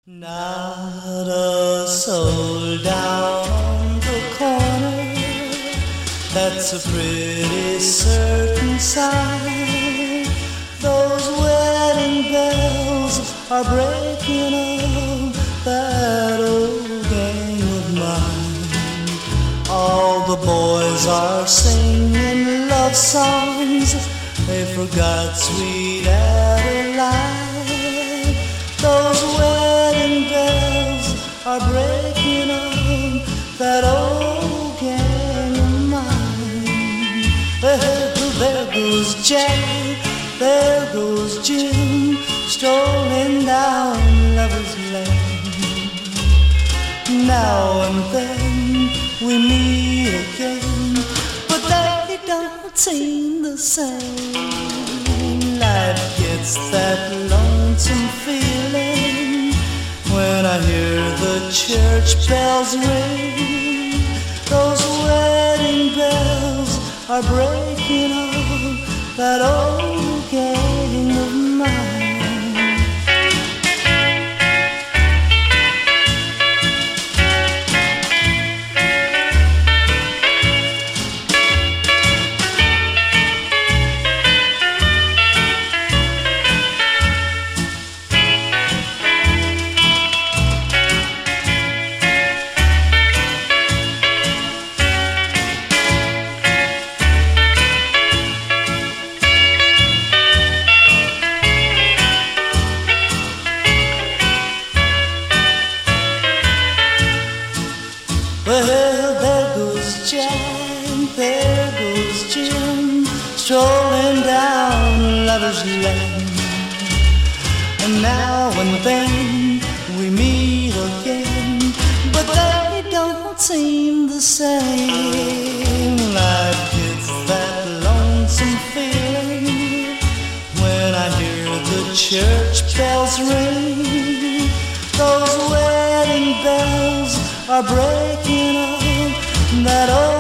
Not a soul down on the corner, that's a pretty certain sign. Those wedding bells are breaking up that old game of mine. All the boys are singing love songs, they forgot sweet Adeline. Those wedding bells are breaking up that old game of mine. Well, there goes Jack, there goes Jim, strolling down Lover's Lane. Now and then we meet again, but they don't seem the same. Life gets that lonesome feeling when I hear the church bells ring. Those wedding bells are breaking up that old game of mine. Well, there goes Jack, there goes Jim, strolling down Lover's Lane. And now and then we meet again, but they don't seem the same. Life gets that lonesome feeling when I hear the church bells ring. Those wedding bells are breaking up that old